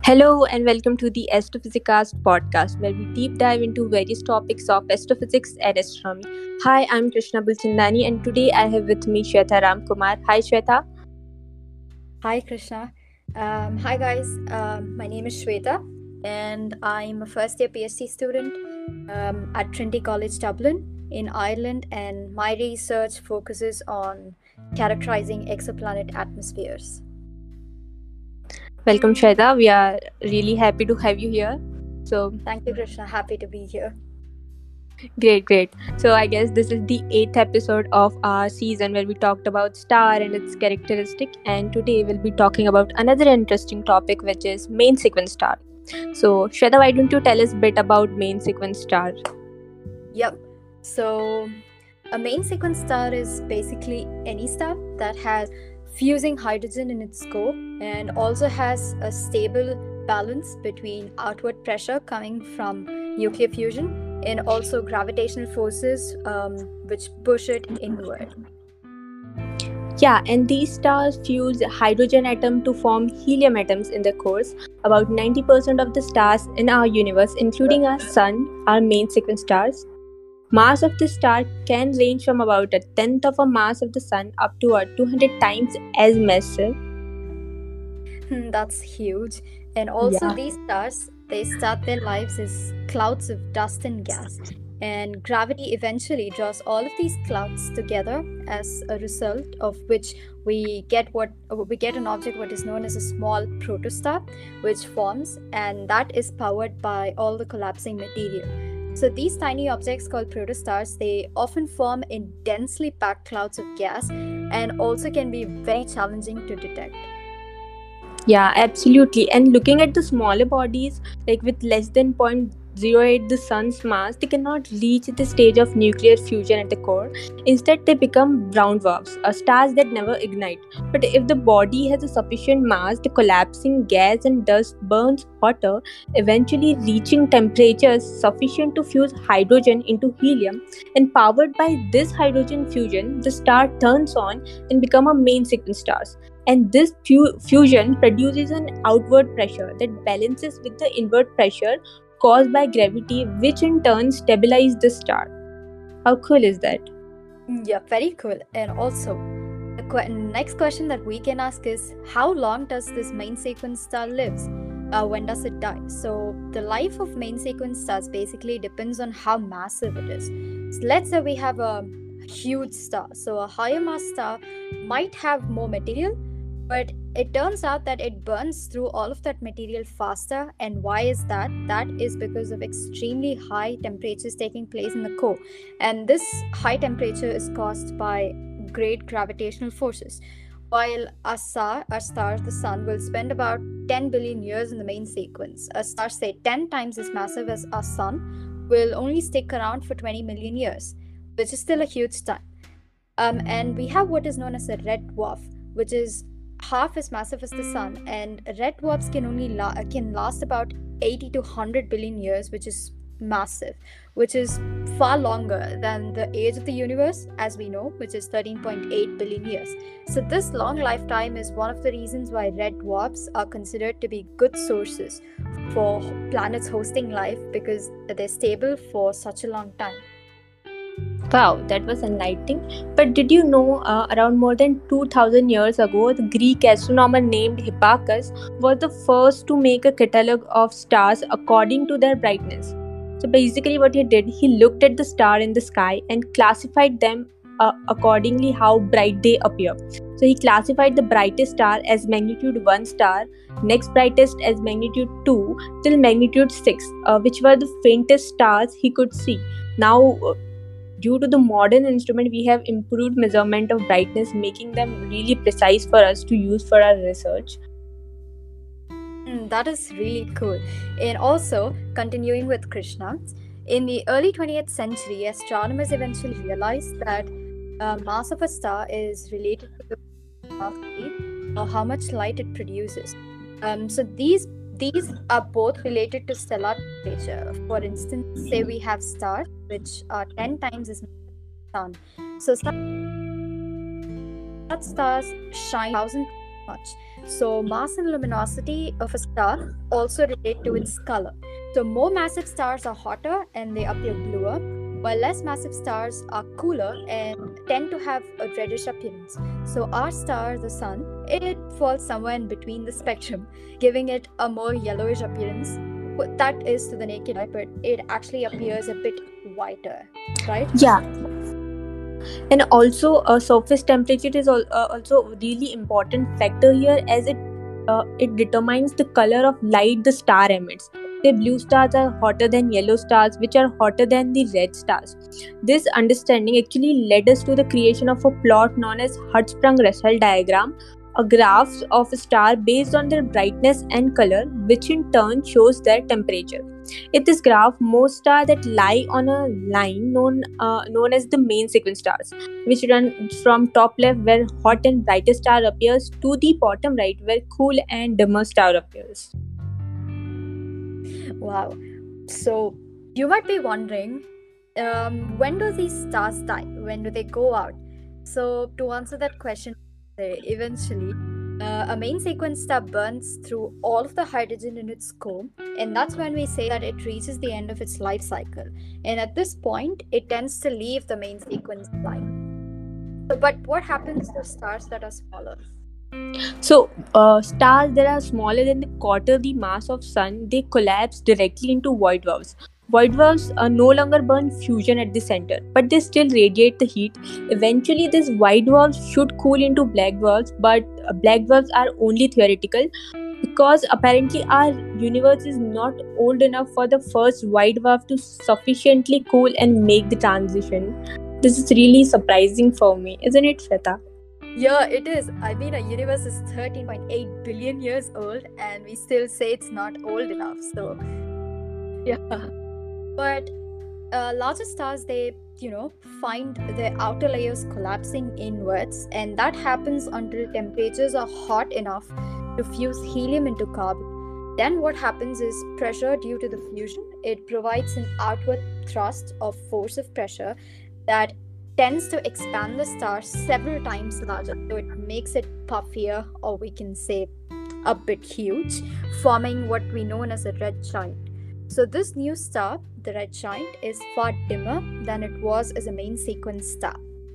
Hello and welcome to the Astrophysicast podcast, where we deep dive into various topics of astrophysics and astronomy. Hi, I'm Krishna Bulchandani, and today I have with me Shweta Ramkumar. Hi, Shweta. Hi, Krishna. Hi, guys. My name is Shweta, and I'm a first year PhD student at Trinity College Dublin in Ireland. And my research focuses on characterizing exoplanet atmospheres. Welcome, Shweta. We are really happy to have you here. So, Thank you, Krishna. Happy to be here. great. So, I guess this is the eighth episode of our season where we talked about star and its characteristic. And today we'll be talking about another interesting topic, which is main sequence star. So, Shweta, why don't you tell us a bit about main sequence star? Yep. So, a main sequence star is basically any star that has fusing hydrogen in its core and also has a stable balance between outward pressure coming from nuclear fusion and also gravitational forces which push it inward. Yeah, and these stars fuse hydrogen atom to form helium atoms in their cores. About 90% of the stars in our universe, including our sun, are main sequence stars. Mass of this star can range from about a tenth of a mass of the sun up to a 200 times as massive. That's huge. And also, Yeah. these stars, they start their lives as clouds of dust and gas. And gravity eventually draws all of these clouds together, as a result of which we get an object what is known as a small protostar, which forms, and that is powered by all the collapsing material. So these tiny objects called protostars, they often form in densely packed clouds of gas and also can be very challenging to detect. Yeah, absolutely. And looking at the smaller bodies, like with less than 0.08 the sun's mass, they cannot reach the stage of nuclear fusion at the core. Instead, they become brown dwarfs, stars that never ignite. But if the body has a sufficient mass, the collapsing gas and dust burns hotter, eventually reaching temperatures sufficient to fuse hydrogen into helium. And powered by this hydrogen fusion, the star turns on and become a main sequence star, and this fusion produces an outward pressure that balances with the inward pressure caused by gravity, which in turn stabilizes the star. How cool is that? Yeah, very cool. And also, the next question that we can ask is how long does this main sequence star lives? When does it die? So the life of main sequence stars basically depends on how massive it is. So let's say we have a huge star. So a higher mass star might have more material, but it turns out that it burns through all of that material faster. And why is that? That is because of extremely high temperatures taking place in the core. And this high temperature is caused by great gravitational forces. While our star, the sun, will spend about 10 billion years in the main sequence. A star, say 10 times as massive as our sun, will only stick around for 20 million years, which is still a huge time. And we have what is known as a red dwarf, which is half as massive as the sun, and red dwarfs can only can last about 80 to 100 billion years, which is massive, which is far longer than the age of the universe as we know, which is 13.8 billion years. So this long lifetime is one of the reasons why red dwarfs are considered to be good sources for planets hosting life, because they're stable for such a long time. Wow, that was enlightening. But did you know around more than 2000 years ago, the Greek astronomer named Hipparchus was the first to make a catalogue of stars according to their brightness? So basically, what he did, he looked at the star in the sky and classified them accordingly how bright they appear. So he classified the brightest star as magnitude 1 star, next brightest as magnitude 2 till magnitude 6, which were the faintest stars he could see. Now, due to the modern instrument, we have improved measurement of brightness, making them really precise for us to use for our research. That is really cool. And also, continuing with Krishna, in the early 20th century, astronomers eventually realized that mass of a star is related to the velocity or how much light it produces. So these are both related to stellar temperature. For instance, say we have stars which are 10 times as much as the sun. So such stars shine 1,000 much. So mass and luminosity of a star also relate to its color. So more massive stars are hotter and they appear bluer, while less massive stars are cooler and tend to have a reddish appearance. So our star, the sun, it falls somewhere in between the spectrum, giving it a more yellowish appearance. That is to the naked eye, but it actually appears a bit whiter, right? Yeah, and also surface temperature is also a really important factor here, as it determines the color of light the star emits. The blue stars are hotter than yellow stars, which are hotter than the red stars. This understanding actually led us to the creation of a plot known as Hertzsprung-Russell diagram, a graph of a star based on their brightness and color, which in turn shows their temperature. In this graph, most stars that lie on a line known as the main sequence stars, which run from top left where hot and brightest star appears to the bottom right where cool and dimmer star appears. Wow. So you might be wondering, when do these stars die? When do they go out? So to answer that question, eventually, a main sequence star burns through all of the hydrogen in its core, and that's when we say that it reaches the end of its life cycle. And at this point, it tends to leave the main sequence line. But what happens to stars that are smaller? So, stars that are smaller than the quarter the mass of sun, they collapse directly into white dwarfs. White dwarfs no longer burn fusion at the center, but they still radiate the heat. Eventually, these white dwarfs should cool into black dwarfs, but black dwarfs are only theoretical because apparently our universe is not old enough for the first white dwarf to sufficiently cool and make the transition. This is really surprising for me, isn't it, Shweta? Yeah, it is. I mean, our universe is 13.8 billion years old, and we still say it's not old enough. So, yeah. But larger stars, they, find their outer layers collapsing inwards, and that happens until temperatures are hot enough to fuse helium into carbon. Then what happens is pressure due to the fusion. It provides an outward thrust of force of pressure that tends to expand the star several times larger, so it makes it puffier, or we can say a bit huge, forming what we know as a red giant. So this new star, the red giant, is far dimmer than it was as a main sequence star.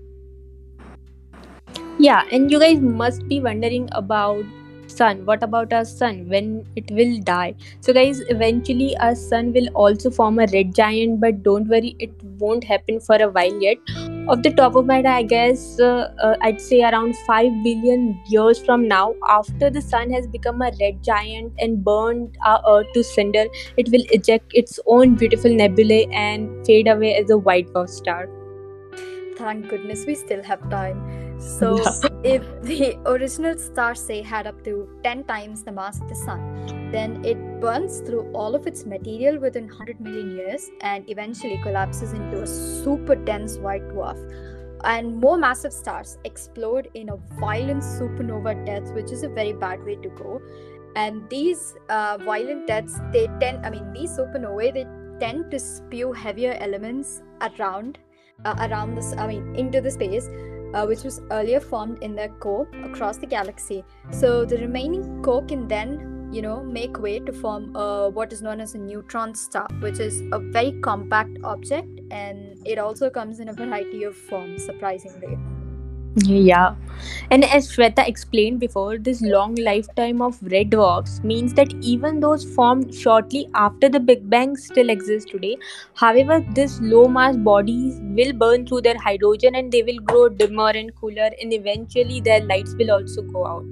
Yeah, and you guys must be wondering about sun. What about our sun when it will die? So guys, eventually our sun will also form a red giant, but don't worry, it won't happen for a while yet. Off the top of my head, I guess I'd say around 5 billion years from now, after the sun has become a red giant and burned our earth to cinder, it will eject its own beautiful nebulae and fade away as a white dwarf star. Thank goodness we still have time. So, Yeah. if the original star, say, had up to 10 times the mass of the sun, then it burns through all of its material within 100 million years and eventually collapses into a super dense white dwarf. And more massive stars explode in a violent supernova death, which is a very bad way to go. And these violent deaths, these supernovae, they tend to spew heavier elements into the space, which was earlier formed in their core across the galaxy. So the remaining core can then, make way to form what is known as a neutron star, which is a very compact object, and it also comes in a variety of forms, surprisingly. Yeah, and as Shweta explained before, this long lifetime of red dwarfs means that even those formed shortly after the Big Bang still exist today. However, these low mass bodies will burn through their hydrogen and they will grow dimmer and cooler, and eventually their lights will also go out.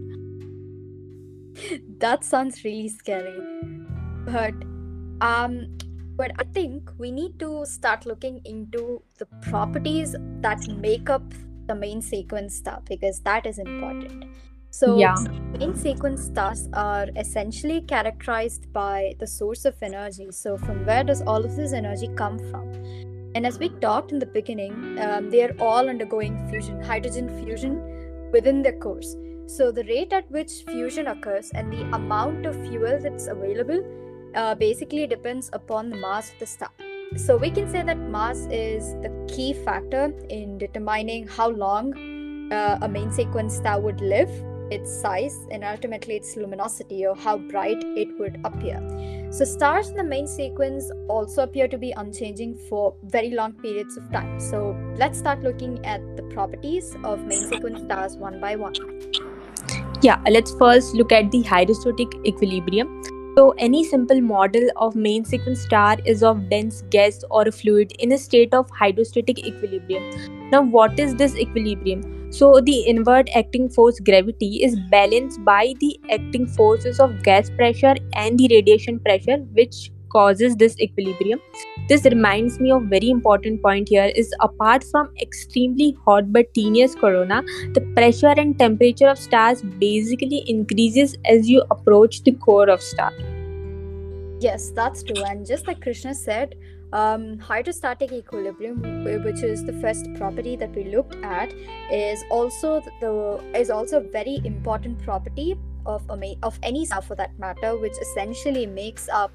That sounds really scary. But but I think we need to start looking into the properties that make up the main sequence star, because that is important. So Yeah. main sequence stars are essentially characterized by the source of energy. So from where does all of this energy come from? And as we talked in the beginning, they are all undergoing fusion, hydrogen fusion within their cores. So the rate at which fusion occurs and the amount of fuel that's available basically depends upon the mass of the star. So we can say that mass is the key factor in determining how long a main sequence star would live. its size, and ultimately its luminosity, or how bright it would appear. So stars in the main sequence also appear to be unchanging for very long periods of time. So let's start looking at the properties of main sequence stars one by one. Yeah, let's first look at the hydrostatic equilibrium. So, any simple model of main sequence star is of dense gas or a fluid in a state of hydrostatic equilibrium. Now, what is this equilibrium? So, the inward acting force gravity is balanced by the acting forces of gas pressure and the radiation pressure, which causes this equilibrium. This reminds me of very important point here is apart from extremely hot but tenuous corona, the pressure and temperature of stars basically increases as you approach the core of star. Yes, that's true. And just like Krishna said, hydrostatic equilibrium, which is the first property that we looked at, is also a very important property of any star for that matter, which essentially makes up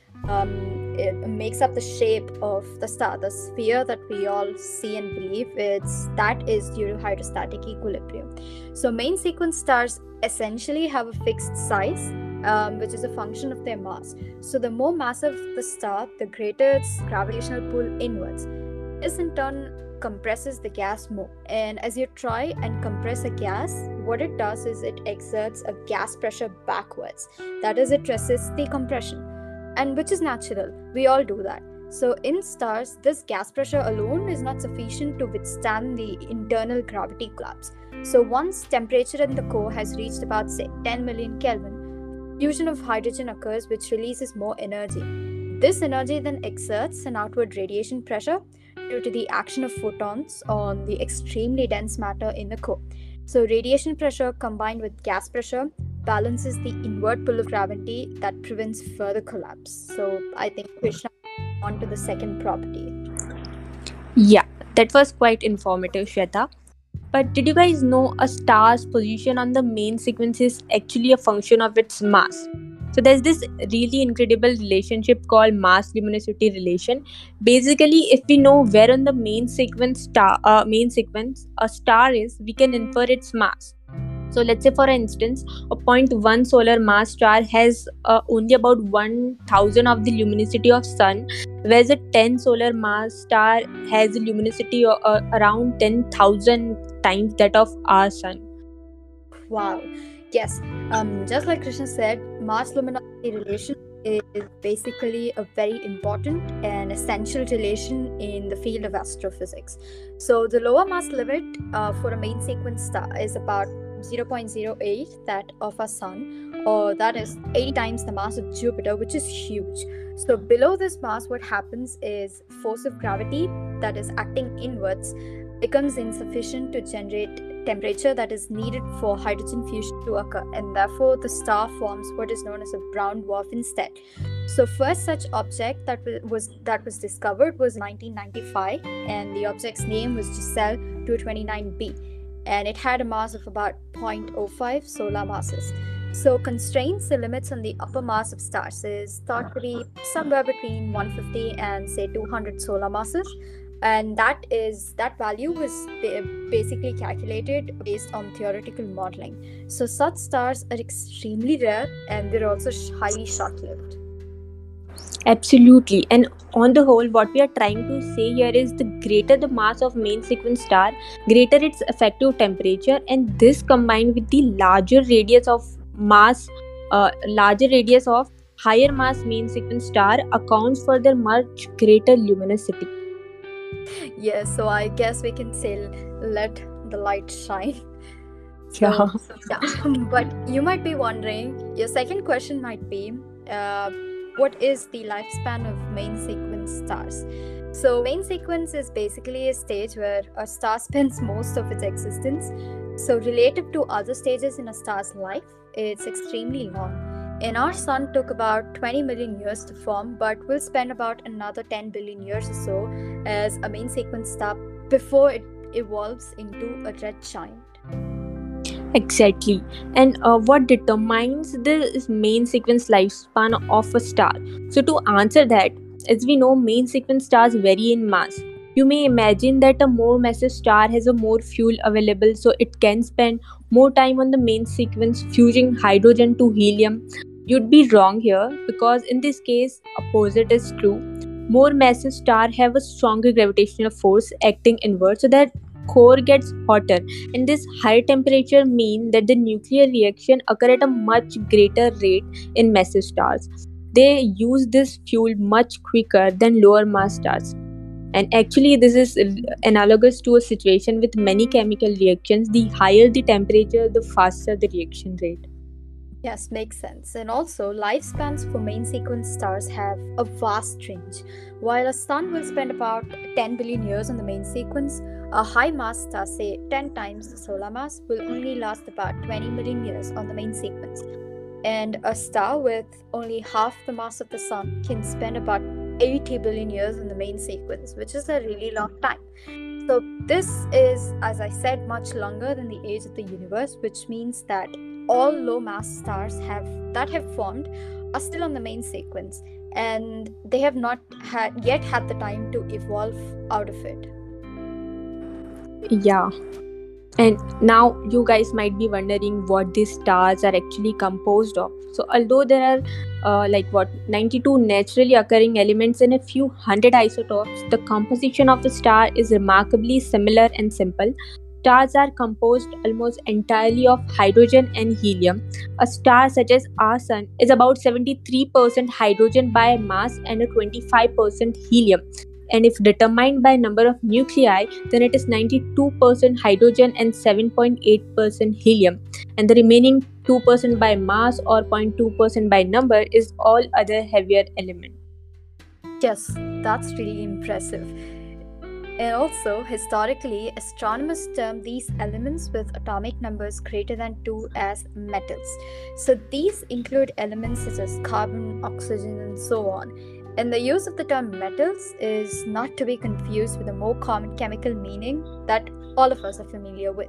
the shape of the star, the sphere that we all see and believe. That is due to hydrostatic equilibrium. So main sequence stars essentially have a fixed size, which is a function of their mass. So the more massive the star, the greater its gravitational pull inwards. This in turn compresses the gas more. And as you try and compress a gas, what it does is it exerts a gas pressure backwards. That is, it resists the compression. And which is natural. We all do that. So in stars, this gas pressure alone is not sufficient to withstand the internal gravity collapse. So once temperature in the core has reached about, say, 10 million Kelvin, fusion of hydrogen occurs, which releases more energy. This energy then exerts an outward radiation pressure due to the action of photons on the extremely dense matter in the core. So radiation pressure combined with gas pressure balances the inward pull of gravity that prevents further collapse. So I think Krishna on to the second property. Yeah, that was quite informative, Shweta. But did you guys know a star's position on the main sequence is actually a function of its mass? So there's this really incredible relationship called mass luminosity relation. Basically, if we know where on the main sequence a star is, we can infer its mass. So let's say, for instance, a 0.1 solar mass star has only about 1,000 of the luminosity of sun, whereas a 10 solar mass star has a luminosity around 10,000 times that of our sun. Wow. Yes. Just like Krishna said, mass luminosity relation is basically a very important and essential relation in the field of astrophysics. So the lower mass limit for a main sequence star is about 0.08 that of our sun, or that is 80 times the mass of Jupiter, which is huge. So below this mass, what happens is force of gravity that is acting inwards becomes insufficient to generate temperature that is needed for hydrogen fusion to occur, and therefore the star forms what is known as a brown dwarf instead. So first such object that was discovered was 1995, and the object's name was Giselle 229b, and it had a mass of about 0.05 solar masses. So constraints, the limits on the upper mass of stars is thought to be somewhere between 150 and say 200 solar masses, and that value was basically calculated based on theoretical modeling. So such stars are extremely rare, and they're also highly short-lived. Absolutely. And on the whole, what we are trying to say here is the greater the mass of main sequence star, greater its effective temperature, and this combined with the larger radius of higher mass main sequence star accounts for their much greater luminosity. Yes, so I guess we can say let the light shine. Yeah. But you might be wondering, your second question might be, what is the lifespan of main sequence stars? So main sequence is basically a stage where a star spends most of its existence. So relative to other stages in a star's life, it's extremely long. And our sun took about 20 million years to form, but will spend about another 10 billion years or so as a main sequence star before it evolves into a red giant. Exactly. And what determines the main sequence lifespan of a star? So to answer that, as we know, main sequence stars vary in mass. You may imagine that a more massive star has a more fuel available, so it can spend more time on the main sequence fusing hydrogen to helium. You'd be wrong here because in this case, opposite is true. More massive stars have a stronger gravitational force acting inward, so that core gets hotter, and this higher temperature mean that the nuclear reaction occur at a much greater rate in massive stars. They use this fuel much quicker than lower mass stars. And actually, this is analogous to a situation with many chemical reactions. The higher the temperature, the faster the reaction rate. Yes, makes sense. And also, lifespans for main sequence stars have a vast range. While a sun will spend about 10 billion years on the main sequence, a high mass star, say 10 times the solar mass, will only last about 20 million years on the main sequence. And a star with only half the mass of the sun can spend about 80 billion years in the main sequence, which is a really long time. So this is, as I said, much longer than the age of the universe, which means that all low mass stars that have formed are still on the main sequence, and they have not yet had the time to evolve out of it. Yeah. And now you guys might be wondering what these stars are actually composed of. So although there are 92 naturally occurring elements and a few hundred isotopes, the composition of a star is remarkably similar and simple. Stars are composed almost entirely of hydrogen and helium. A star such as our sun is about 73% hydrogen by mass and a 25% helium. And if determined by number of nuclei, then it is 92% hydrogen and 7.8% helium. And the remaining 2% by mass or 0.2% by number is all other heavier element. Yes, that's really impressive. And also, historically, astronomers term these elements with atomic numbers greater than 2 as metals. So these include elements such as carbon, oxygen, and so on. And the use of the term metals is not to be confused with a more common chemical meaning that all of us are familiar with.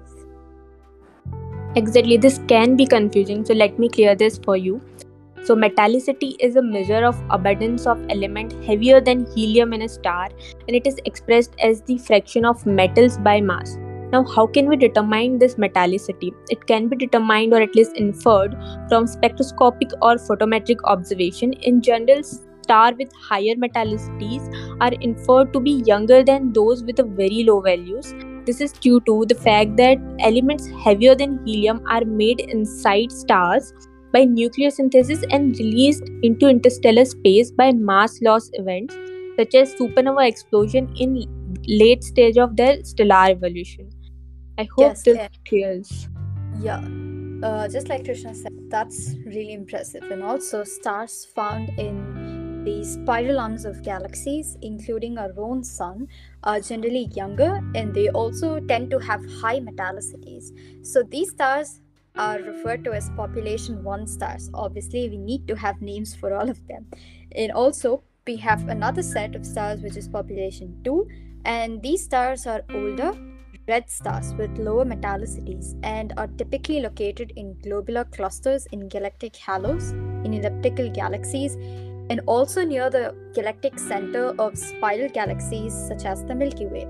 Exactly, this can be confusing, so let me clear this for you. So metallicity is a measure of abundance of element heavier than helium in a star, and it is expressed as the fraction of metals by mass. Now, how can we determine this metallicity? It can be determined or at least inferred from spectroscopic or photometric observation. In general, stars with higher metallicities are inferred to be younger than those with a very low values. This is due to the fact that elements heavier than helium are made inside stars by nuclear synthesis and released into interstellar space by mass loss events such as supernova explosion in late stage of their stellar evolution. I hope Yes, this clears. yeah. Just like Krishna said, that's really impressive. And also, stars found in the spiral arms of galaxies, including our own sun, are generally younger, and they also tend to have high metallicities. So these stars are referred to as population 1 stars. Obviously, we need to have names for all of them. And also, we have another set of stars which is population 2, and these stars are older red stars with lower metallicities and are typically located in globular clusters in galactic halos, in elliptical galaxies, and also near the galactic center of spiral galaxies such as the Milky Way.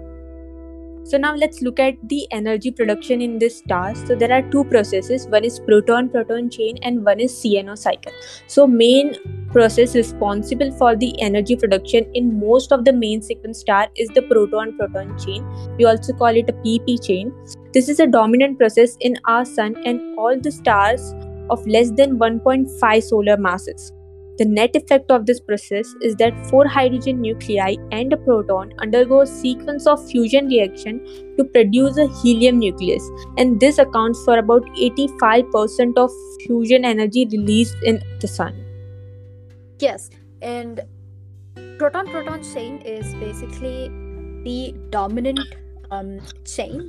So now let's look at the energy production in this star. So there are two processes. One is proton-proton chain and one is CNO cycle. So main process responsible for the energy production in most of the main sequence star is the proton-proton chain. We also call it a PP chain. This is a dominant process in our sun and all the stars of less than 1.5 solar masses. The net effect of this process is that 4 hydrogen nuclei and a proton undergo a sequence of fusion reaction to produce a helium nucleus, and this accounts for about 85% of fusion energy released in the sun. Yes, and proton-proton chain is basically the dominant chain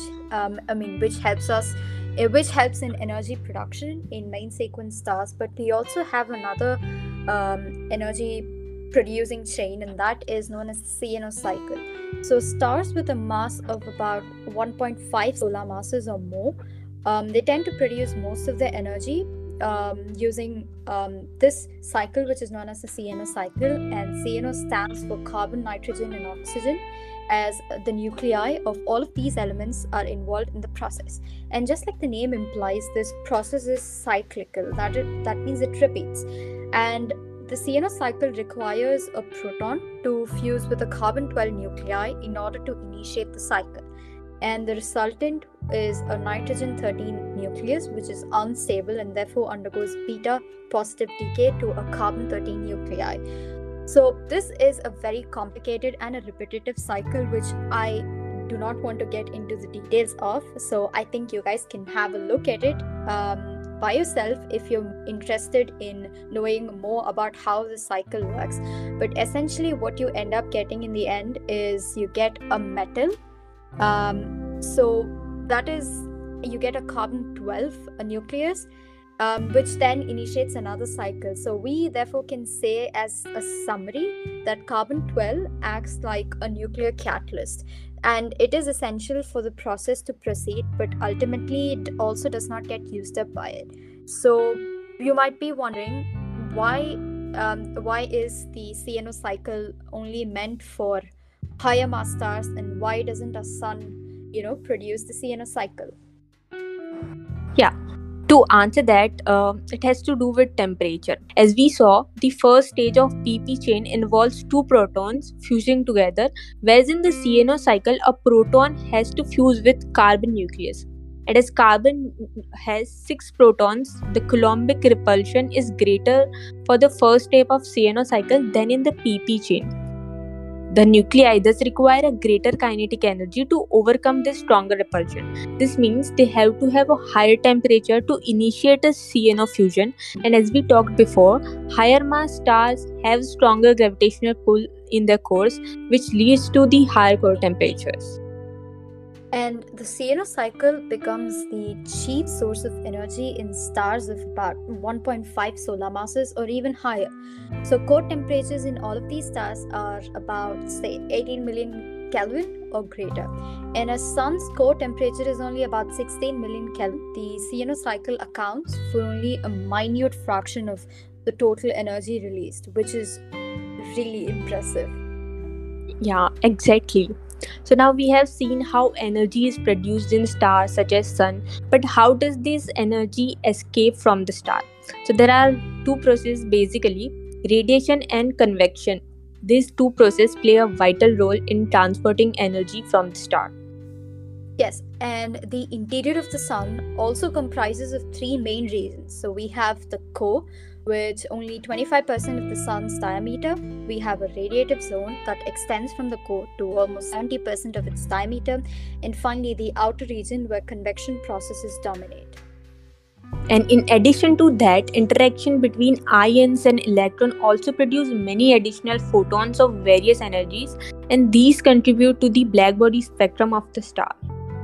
which helps in energy production in main sequence stars. But we also have another energy producing chain, and that is known as the CNO cycle. So stars with a mass of about 1.5 solar masses or more, they tend to produce most of their energy using this cycle, which is known as the CNO cycle. And CNO stands for carbon, nitrogen, and oxygen. as the nuclei of all of these elements are involved in the process. And just like the name implies, this process is cyclical. That means it repeats. And the CNO cycle requires a proton to fuse with a carbon-12 nuclei in order to initiate the cycle. And the resultant is a nitrogen-13 nucleus, which is unstable and therefore undergoes beta-positive decay to a carbon-13 nuclei. So this is a very complicated and a repetitive cycle, which I do not want to get into the details of. So I think you guys can have a look at it by yourself if you're interested in knowing more about how the cycle works. But essentially what you end up getting in the end is you get a metal. So that is, you get a carbon-12 a nucleus, which then initiates another cycle. So we therefore can say as a summary that carbon-12 acts like a nuclear catalyst, and it is essential for the process to proceed, but ultimately it also does not get used up by it. So you might be wondering, why is the CNO cycle only meant for higher mass stars, and why doesn't our sun, produce the CNO cycle? Yeah. To answer that, it has to do with temperature. As we saw, the first stage of PP chain involves two protons fusing together, whereas in the CNO cycle, a proton has to fuse with carbon nucleus. And as carbon has 6 protons, the Coulombic repulsion is greater for the first step of CNO cycle than in the PP chain. The nuclei thus require a greater kinetic energy to overcome this stronger repulsion. This means they have to have a higher temperature to initiate a CNO fusion, and as we talked before, higher mass stars have stronger gravitational pull in their cores, which leads to the higher core temperatures. And the CNO cycle becomes the chief source of energy in stars of about 1.5 solar masses or even higher. So core temperatures in all of these stars are about, say, 18 million Kelvin or greater. And a sun's core temperature is only about 16 million Kelvin. The CNO cycle accounts for only a minute fraction of the total energy released, which is really impressive. Yeah, exactly. So now we have seen how energy is produced in stars such as sun, but how does this energy escape from the star? So there are two processes basically, radiation and convection. These two processes play a vital role in transporting energy from the star. Yes, and the interior of the sun also comprises of three main regions. So we have the core, which only 25% of the sun's diameter. We have a radiative zone that extends from the core to almost 70% of its diameter. And finally, the outer region where convection processes dominate. And in addition to that, interaction between ions and electrons also produce many additional photons of various energies, and these contribute to the blackbody spectrum of the star.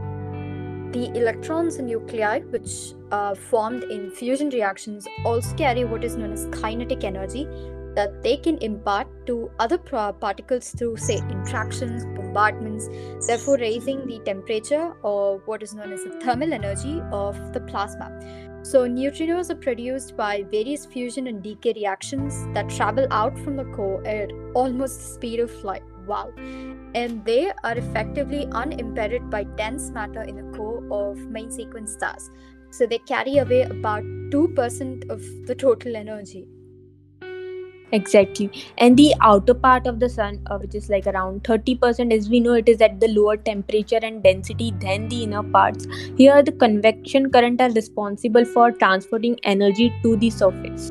The electrons and nuclei, which are formed in fusion reactions, also carry what is known as kinetic energy that they can impart to other particles through, say, interactions, bombardments, therefore raising the temperature, or what is known as the thermal energy of the plasma. So neutrinos are produced by various fusion and decay reactions that travel out from the core at almost the speed of light. Wow. And they are effectively unimpeded by dense matter in the core of main sequence stars. So they carry away about 2% of the total energy. Exactly. And the outer part of the sun, which is like around 30%, as we know, it is at the lower temperature and density than the inner parts. Here, the convection current are responsible for transporting energy to the surface.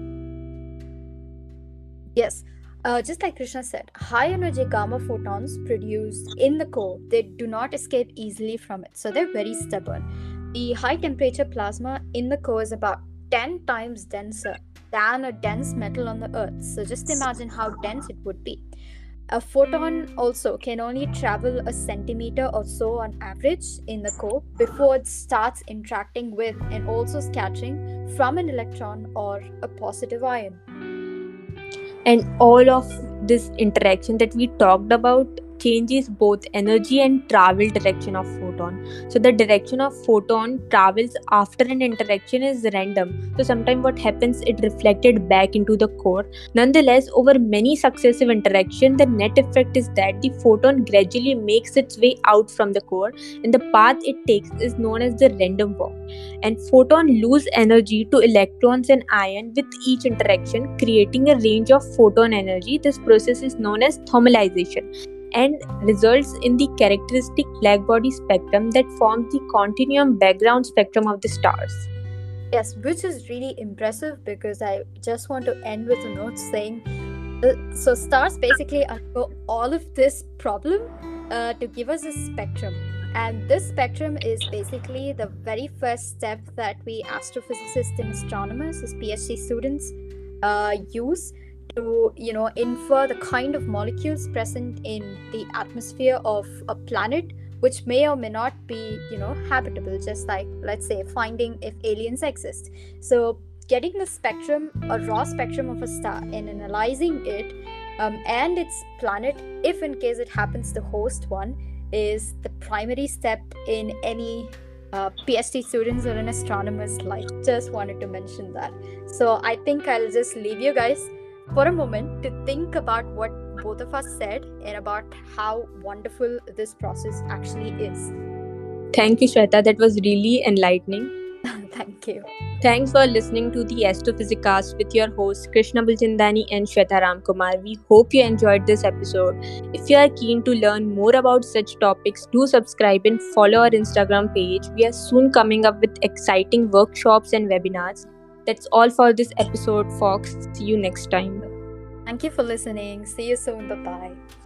Yes. Just like Krishna said, high energy gamma photons produced in the core, they do not escape easily from it. So they're very stubborn. The high temperature plasma in the core is about 10 times denser than a dense metal on the earth. So just imagine how dense it would be. A photon also can only travel a centimeter or so on average in the core before it starts interacting with and also scattering from an electron or a positive ion. And all of this interaction that we talked about changes both energy and travel direction of photon. So the direction of photon travels after an interaction is random. So sometimes what happens, it reflected back into the core. Nonetheless, over many successive interactions, the net effect is that the photon gradually makes its way out from the core, and the path it takes is known as the random walk. And photon lose energy to electrons and ion with each interaction, creating a range of photon energy. This process is known as thermalization and results in the characteristic blackbody spectrum that forms the continuum background spectrum of the stars. Yes, which is really impressive, because I just want to end with a note saying so stars basically undergo all of this problem to give us a spectrum. And this spectrum is basically the very first step that we astrophysicists and astronomers as PhD students use to infer the kind of molecules present in the atmosphere of a planet, which may or may not be habitable, just like, let's say, finding if aliens exist. So getting the spectrum, a raw spectrum of a star, and analyzing it and its planet, if in case it happens to host one, is the primary step in any PhD students or an astronomer's life. Just wanted to mention that. So I think I'll just leave you guys for a moment to think about what both of us said and about how wonderful this process actually is. Thank you, Shweta. That was really enlightening. Thank you. Thanks for listening to the Astrophysicast with your hosts Krishna Bulchandani and Shweta Ramkumar. We hope you enjoyed this episode. If you are keen to learn more about such topics, do subscribe and follow our Instagram page. We are soon coming up with exciting workshops and webinars. That's all for this episode, folks. See you next time. Thank you for listening. See you soon. Bye-bye.